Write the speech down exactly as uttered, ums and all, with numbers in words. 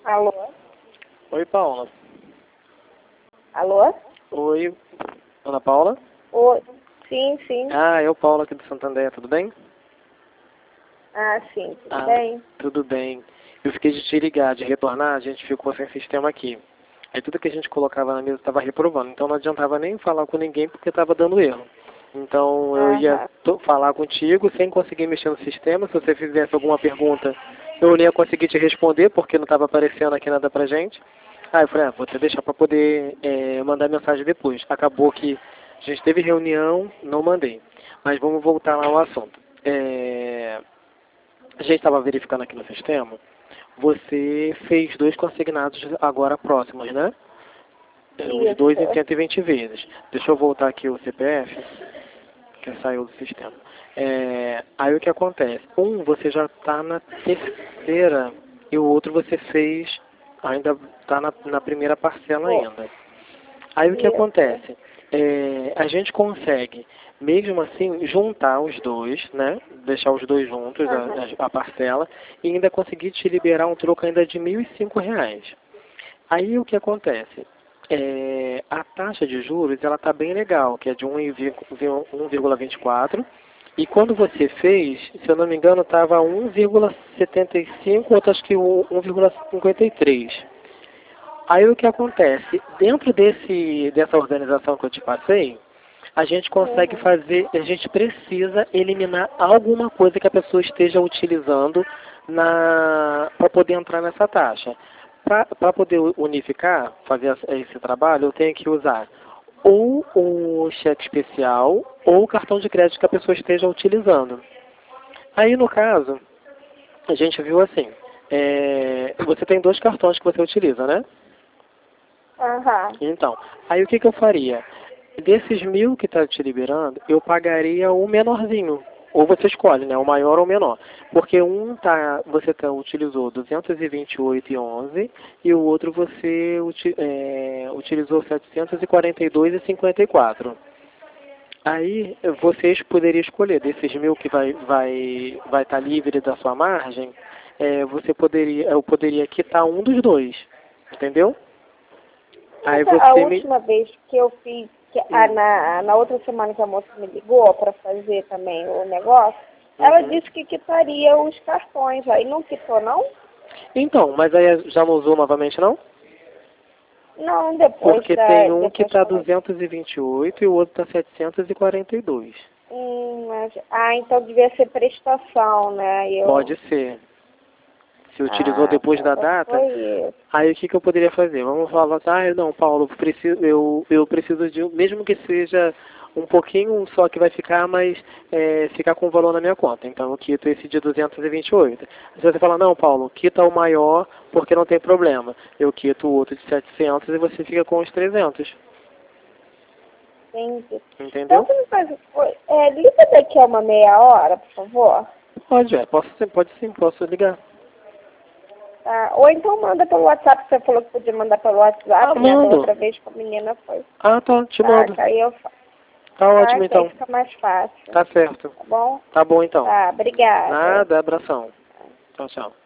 Alô? Oi, Paula. Alô? Oi, Ana Paula? Oi. Sim, sim. Ah, eu, Paula, aqui do Santander, tudo bem? Ah, sim, tudo Ah, bem? tudo bem. Eu fiquei de te ligar, de retornar, a gente ficou sem sistema aqui. Aí tudo que a gente colocava na mesa estava reprovando, então não adiantava nem falar com ninguém porque estava dando erro. Então eu ia Aham. to- falar contigo sem conseguir mexer no sistema. Se você fizesse alguma pergunta, eu não ia conseguir te responder porque não estava aparecendo aqui nada pra gente. Aí eu falei, ah, vou até deixar para poder é, mandar mensagem depois. Acabou que a gente teve reunião, não mandei. Mas vamos voltar lá ao assunto. É, a gente estava verificando aqui no sistema, você fez dois consignados agora próximos, né? Os dois em Isso. cento e vinte vezes. Deixa eu voltar aqui o C P F, que saiu do sistema. É, aí o que acontece? Um, você já está na terceira e o outro você fez, ainda está na, na primeira parcela Oh, ainda. Aí o que isso. acontece? É, a gente consegue, mesmo assim, juntar os dois, né? Deixar os dois juntos, a, Aham. a- a parcela, e ainda conseguir te liberar um troco ainda de mil e cinco reais. Aí o que acontece? É, a taxa de juros ela está bem legal, que é de um vírgula vinte e quatro. E quando você fez, se eu não me engano, estava um vírgula setenta e cinco, outro acho que um vírgula cinquenta e três. Aí o que acontece? Dentro desse, dessa organização que eu te passei, a gente consegue Uhum. fazer, a gente precisa eliminar alguma coisa que a pessoa esteja utilizando para poder entrar nessa taxa. Para poder unificar, fazer esse trabalho, eu tenho que usar ou o cheque especial ou o cartão de crédito que a pessoa esteja utilizando. Aí, no caso, a gente viu assim, é, você tem dois cartões que você utiliza, né? Aham. Então, aí o que, que eu faria? Desses mil que está te liberando, eu pagaria o menorzinho. Ou você escolhe, né? O maior ou o menor. Porque um tá, você tá, utilizou duzentos e vinte e oito e onze e o outro você uti, é, utilizou setecentos e quarenta e dois e cinquenta e quatro. Aí vocês poderiam escolher desses mil que vai vai vai estar livre da sua margem, é, você poderia eu poderia quitar um dos dois, entendeu? Aí Mas a a você me última vez que eu fiz, que, a, hum, na, na outra semana que a moça me ligou para fazer também o negócio, ela uhum. disse que quitaria os cartões. Aí não quitou, não? Então, mas aí já não usou novamente não? Não, depois Porque da. tem um que Depois está quando. duzentos e vinte e oito e o outro está setecentos e quarenta e dois. Hum, mas, ah, então devia ser prestação, né? Eu. Pode ser. Se utilizou Ah, depois tá, da então data, foi isso. aí o que, que eu poderia fazer? Vamos falar, ah, não, Paulo, preciso, eu, eu preciso de, um- mesmo que seja um pouquinho só que vai ficar, mas é, ficar com o valor na minha conta. Então eu quito esse de duzentos e vinte e oito. Se você falar, não, Paulo, quita o maior porque não tem problema. Eu quito o outro de setecentos e você fica com os trezentos. Entendi. Então Entendeu? você me faz. É, liga daqui a uma meia hora, por favor. Pode, é. Posso sim, pode sim, posso ligar. Tá? Ou então manda pelo WhatsApp, você falou que podia mandar pelo Ah, WhatsApp, né? Da mando. outra vez com a menina foi. Ah, tá, te Tá, mando. que aí eu faço. Tá Tá, ótimo que aí então. fica mais fácil. Tá certo. Tá bom? Tá bom então. Tá, obrigada. Nada, abração. Tchau, tchau.